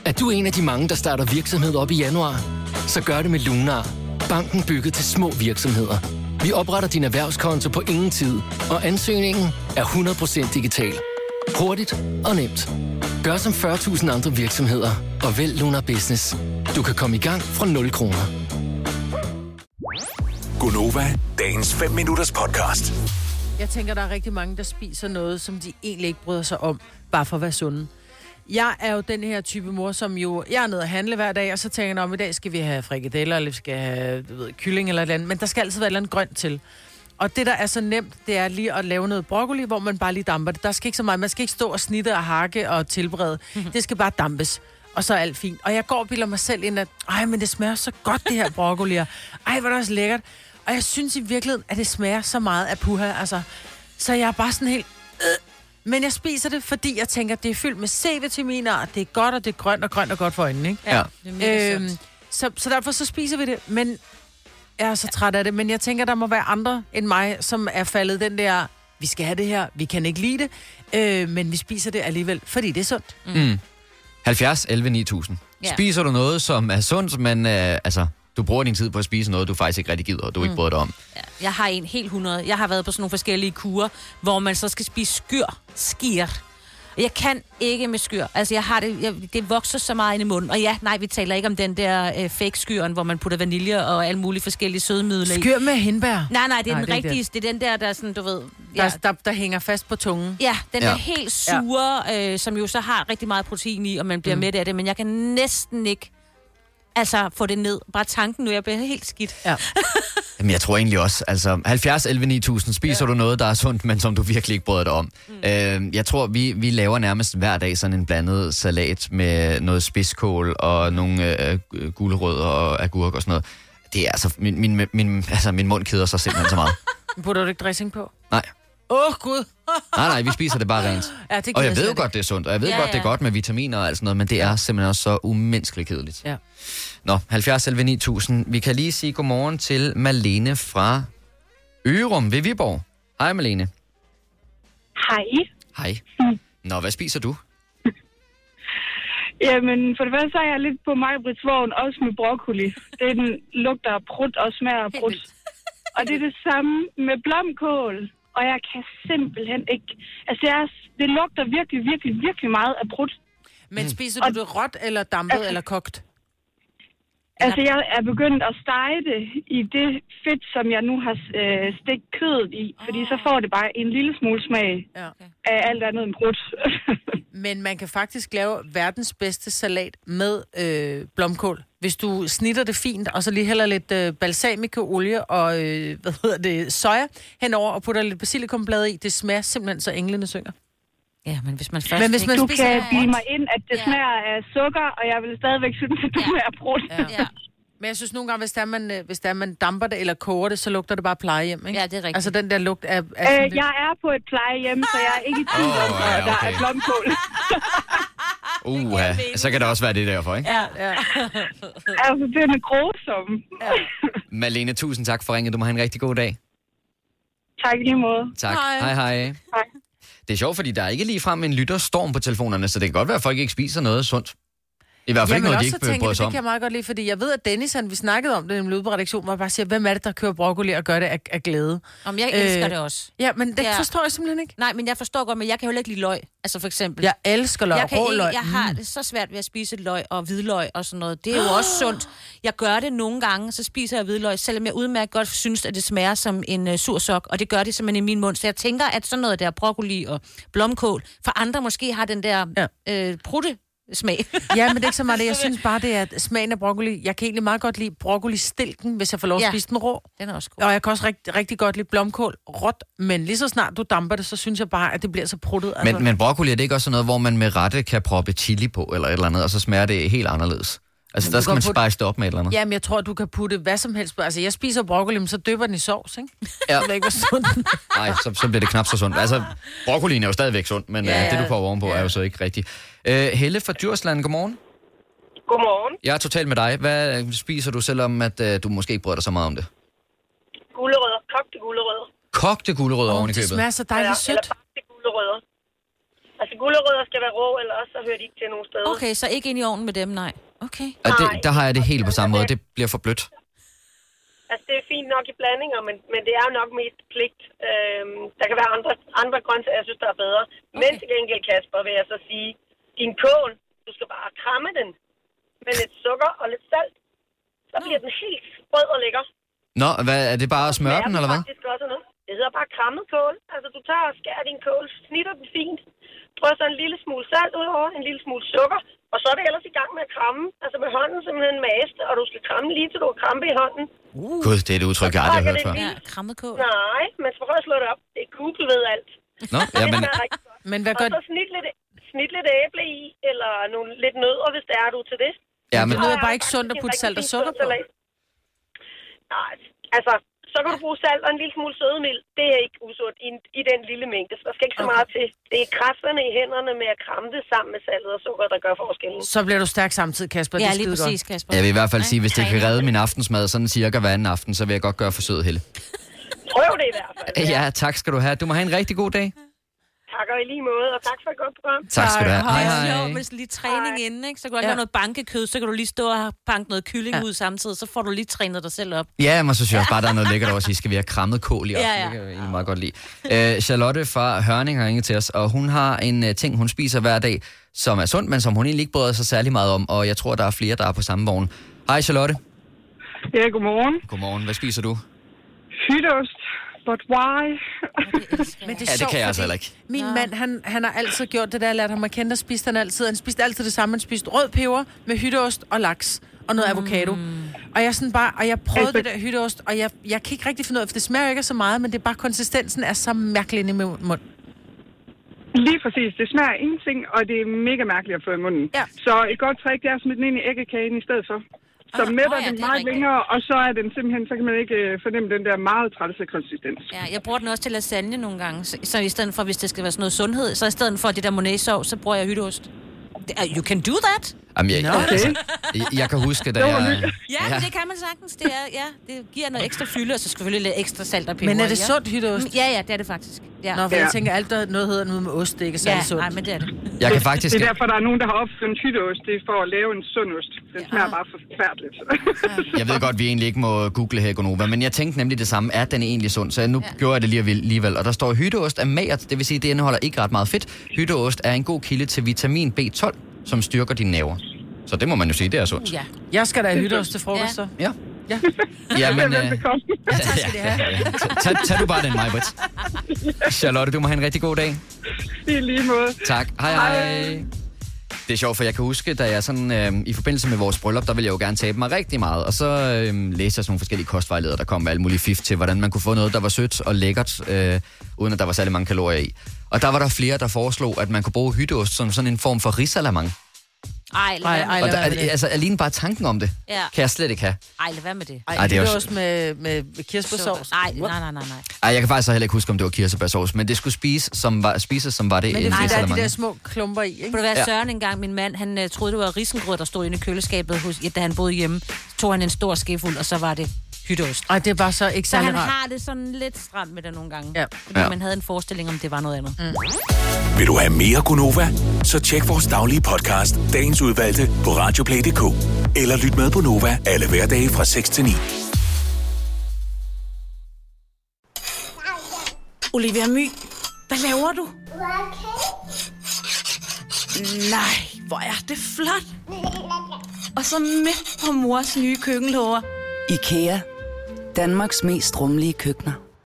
Er du en af de mange, der starter virksomhed op i januar? Så gør det med Lunar. Banken bygget til små virksomheder. Vi opretter din erhvervskonto på ingen tid, og ansøgningen er 100% digital. Hurtigt og nemt. Gør som 40.000 andre virksomheder, og vælg Lunar Business. Du kan komme i gang fra 0 kroner. Gonova, dagens 5 minutters podcast. Jeg tænker, der er rigtig mange, der spiser noget, som de egentlig ikke bryder sig om, bare for at være sunde. Jeg er jo den her type mor, som jo... Jeg er nede at handle hver dag, og så tænker jeg, om i dag skal vi have frikadeller, eller vi skal have kylling eller et eller andet. Men der skal altid være et eller andet grønt til. Og det, der er så nemt, det er lige at lave noget broccoli, hvor man bare lige damper det. Der skal ikke så meget. Man skal ikke stå og snitte og hakke og tilberede. Det skal bare dampes. Og så er alt fint. Og jeg går og bilder mig selv ind, at men det smager så godt, det her broccoli. Ej, hvor er det også lækkert. Og jeg synes i virkeligheden, at det smager så meget af puha. Altså, så jeg er bare sådan helt... Men jeg spiser det, fordi jeg tænker, at det er fyldt med C-vitaminer, og det er godt, og det er grønt og godt for øjnene, ikke? Ja. Så derfor så spiser vi det, men jeg er så træt af det. Men jeg tænker, der må være andre end mig, som er faldet den der, vi skal have det her, vi kan ikke lide det, men vi spiser det alligevel, fordi det er sundt. 70 11 9000. Ja. Spiser du noget, som er sundt, men du bruger din tid på at spise noget, du faktisk ikke rigtig gider, og du ikke bryder dig om? Ja. Jeg har en helt 100. Jeg har været på sådan nogle forskellige kurer, hvor man så skal spise skir. Jeg kan ikke med skyr. Altså, jeg har det vokser så meget ind i munden. Og vi taler ikke om den der fake skyren, hvor man putter vanilje og alle mulige forskellige sødemidler i. Skyr med hindbær? Nej, det er den rigtige. Det er den der er sådan, du ved... Ja. Der hænger fast på tungen. Ja, den er helt sure, som jo så har rigtig meget protein i, og man bliver mæt af det. Men jeg kan næsten ikke få det ned. Bare tanken nu, jeg bliver helt skidt. Ja. Jamen, jeg tror egentlig også, 70 11 9000, spiser du noget, der er sundt, men som du virkelig ikke bryder dig om. Jeg tror, vi laver nærmest hver dag sådan en blandet salat med noget spidskål og nogle gulerødder og agurk og sådan noget. Det er min mund keder sig simpelthen så meget. Putter du ikke dressing på? Nej. Gud. Nej, vi spiser det bare rent. Ja, det og jeg ved jo godt, det er sundt, og jeg ved godt, det er godt med vitaminer og alt sådan noget, men det er simpelthen også så umenneskeligt kedeligt. Ja. Nå, 70 11 9000. Vi kan lige sige godmorgen til Malene fra Ørum ved Viborg. Hej, Malene. Hej. Hej. Nå, hvad spiser du? Jamen, for det første så er jeg lidt på Maj-Brits vogn, også med broccoli. Den lugter af prut og smager af prut. Og det er det samme med blomkål. Og jeg kan simpelthen ikke... det lugter virkelig, virkelig, virkelig meget af prut. Men spiser du det råt, eller dampet, eller kogt? Jeg er begyndt at stege det i det fedt, som jeg nu har stegt kødet i. Fordi så får det bare en lille smule smag af alt andet end brudt. Men man kan faktisk lave verdens bedste salat med blomkål. Hvis du snitter det fint, og så lige hælder lidt balsamicoolie og soja henover, og putter lidt basilikumblad i, det smager simpelthen så englene synger. Ja, men hvis man først du kan bilde mig ind, at det smager af sukker, og jeg vil stadigvæk synes, at det smager brudt. Ja. Men jeg synes nogle gange, hvis man damper det eller koger det, så lugter det bare plejehjem, ikke? Ja, det er rigtigt. Altså den der lugt af jeg er på et plejehjem, så jeg er ikke i tvivl om, at der er blomkål. Så kan det også være det derfor, ikke? Ja. Det er grusom. Ja. Malene, tusind tak for ringet. Du må have en rigtig god dag. Tak i lige måde. Tak. Hej. Det er sjovt, fordi der er ikke ligefrem en lytterstorm på telefonerne, så det kan godt være, at folk ikke spiser noget sundt. I hvert fald ikke noget, de ikke bryder sig om. Det kan jeg meget godt lide, fordi jeg ved, at Dennis, vi snakkede om det i en lydredaktion, hvor jeg bare siger, hvem er det, der kører broccoli og gør det af glæde? Om jeg elsker det også. Ja, men det forstår jeg simpelthen ikke. Nej, men jeg forstår godt, men jeg kan jo ikke lide løg. Altså for eksempel. Jeg elsker løg, rå løg. Jeg har det så svært ved at spise løg og hvidløg og sådan noget. Det er jo også sundt. Jeg gør det nogle gange, så spiser jeg hvidløg, selvom jeg udmærket godt synes, at det smager som en sur sok, og det gør det simpelthen i min mund. Så jeg tænker, at sådan noget der broccoli og blomkål, for andre måske har den der prutte smag. Ja, men det er ikke så meget det. Jeg synes bare, det er smagen af broccoli. Jeg kan egentlig meget godt lide broccoli-stilken, hvis jeg får lov at spise den rå. Den er også god. Og jeg kan også rigtig godt lide blomkål råt, men lige så snart du damper det, så synes jeg bare, at det bliver så pruttet. Men broccoli, er det ikke også noget, hvor man med rette kan proppe chili på, eller et eller andet, og så smager det helt anderledes? Altså, der skal man spice det op med et eller andet. Jamen, jeg tror, du kan putte hvad som helst på. Altså, jeg spiser broccoli, men så dypper den i sovs, ikke? Ja. Det er ikke sundt. Nej, så bliver det knap så sundt. Altså, broccolien er jo stadigvæk sundt, men det, du får ovenpå, er jo så ikke rigtigt. Helle fra Djursland, godmorgen. Godmorgen. Jeg er totalt med dig. Hvad spiser du, selvom at du måske ikke bryder dig så meget om det? Gulerødder. Kogte gulerødder. Kogte gulerødder oven i købet? Det smager så dejligt sødt. Eller bagte gulerødder. Altså, gulerødder skal være rå, eller også så hører de ikke til nogen steder. Okay, så ikke ind i ovnen med dem, nej. Okay. Og der har jeg det helt på samme måde. Det bliver for blødt. Altså, det er fint nok i blandinger, men det er jo nok mest pligt. Der kan være andre grøntsager, jeg synes, der er bedre. Okay. Men til gengæld, Kasper, vil jeg så sige, din kål, du skal bare kramme den med lidt sukker og lidt salt. Så bliver den helt sprød og lækker. Nå, er det bare at smøre den, eller hvad? Det hedder bare krammet kål. Altså, du tager og skærer din kål, snitter den fint, drysser en lille smule salt ud over, en lille smule sukker, og så er det ellers i gang med at kramme. Altså med hånden simpelthen maste, og du skal kramme lige til du har krampe i hånden. Gud, det er et udtryk, jeg aldrig har hørt før. Ja, krammet kål. Nej, men så prøv at slå det op. Det er Google ved alt. Nå, ja, men... Men hvad gør... Og så snit lidt æble i, eller nogle lidt nødder, hvis det er du til det. Ja, men... Det lyder bare ikke sundt at putte salt og sukker på. Nej, altså, så kan du bruge salt og en lille smule sødemild. Det er ikke usundt i den lille mængde. Så der skal ikke så meget til. Det er kræfterne i hænderne med at kramme det sammen med saltet og sukker, der gør forskellen. Så bliver du stærk samtidig, Kasper. Ja, lige præcis, Kasper. Jeg vil i hvert fald sige, hvis det kan redde min aftensmad sådan cirka hver anden aften, så vil jeg godt gøre forsøget, Helle. Prøv det i hvert fald. Ja, tak skal du have. Du må have en rigtig god dag. Tak og i lige måde, og tak for et godt program. Tak skal du have. Hej, hej. Med sådan lige træning inden, ikke? Så kan du også have noget bankekød, så kan du lige stå og banke noget kylling ud samtidig, så får du lige trænet dig selv op. Ja, men så synes jeg også bare, der er noget lækkert over at sige, skal vi have krammet kål i op? Ja. Det kan jeg egentlig meget godt lide. Charlotte fra Hørning har ringet til os, og hun har en ting, hun spiser hver dag, som er sundt, men som hun egentlig ikke bryder sig særlig meget om, og jeg tror, der er flere, der er på samme vogn. Hej Charlotte. Ja, godmorgen. Godmorgen. Hvad spiser du? Hytteost. But why? Men det Ja, det kan jeg altså heller ikke. Min mand, han har altid gjort det der, jeg lærte ham at kende, der spiste han spiste altid det samme. Han spiste rød peber med hytteost og laks og noget avocado. Og jeg sådan bare, og jeg prøvede det der hytteost, og jeg kan ikke rigtig finde ud af, for det smager ikke så meget, men det er bare konsistensen er så mærkelig inde i munden. Lige præcis. Det smager ingenting, og det er mega mærkeligt at få i munden. Ja. Så et godt trick, det er at smide den ind i æggekagen i stedet for. Så mætter den meget længere, og så er den simpelthen, så kan man ikke fornemme den der meget trælse konsistens. Ja, jeg bruger den også til lasagne nogle gange. Så i stedet for, hvis det skal være sådan noget sundhed, så i stedet for det der Monet-sovs, så bruger jeg hytteost. You can do that? Jamen, jeg kan huske, da jeg... Ja, det kan man sagtens. Det giver noget ekstra fylde, og så selvfølgelig lidt ekstra salt og peber. Men er det sundt hytteost? Ja, det er det faktisk. Ja. Nå, for jeg tænker, alt der noget hedder noget med ost, det er ikke særlig sundt. Nej, men det er det. Jeg kan faktisk... Det er derfor, der er nogen, der har opfundet hytteost. Det er for at lave en sund ost. Den smager bare forfærdeligt. Jeg ved godt, vi egentlig ikke må google her, Gonova, men jeg tænkte nemlig det samme. Er den egentlig sund? Så nu gjorde jeg det lige alligevel. Og der står, hytteost er magert, det vil sige, det indeholder ikke ret meget fedt. Hytteost er en god kilde til vitamin B12, som styrker dine nerver. Så det må man jo sige, det er sundt. Ja. Jeg skal da have hytteost til frokost, så. Ja. Ja. Jamen, Tak skal det have. tag du bare den, Majbrit. Charlotte, du må have en rigtig god dag. I lige måde. Tak. Hej. Det er sjovt, for jeg kan huske, da jeg sådan, i forbindelse med vores bryllup, der ville jeg jo gerne tabe mig rigtig meget. Og så læste jeg sådan nogle forskellige kostvejledere, der kom med alle mulige fif til, hvordan man kunne få noget, der var sødt og lækkert, uden at der var særlig mange kalorier i. Og der var der flere, der foreslog, at man kunne bruge hytteost som sådan en form for risalamande. Ej, Og altså, alene bare tanken om det, kan jeg slet ikke have. Ej, lad være med det. Ej, det er også med kirsebærsovs. Nej. Ej, jeg kan faktisk heller ikke huske, om det var kirsebærsovs, men det skulle spises, som var det. Men det er fordi, der er de der små klumper i, ikke? Kunne det være Søren engang, min mand, han troede, det var risengrød, der stod inde i køleskabet, da han boede hjemme. Så tog han en stor skefuld, og så var det hytteost. Og det er bare så ikke særlig rart. Så han har det sådan lidt stramt med det nogle gange. Fordi man havde en forestilling om, det var noget andet. Vil du have mere Gonova? Så tjek vores daglige podcast, dagens udvalgte, på radioplay.dk. Eller lyt med på Nova alle hverdage fra 6 til 9. Olivia My, hvad laver du? Nej, hvor er det flot. Og så midt på mors nye køkkenlåger. IKEA. Danmarks mest rummelige køkkener.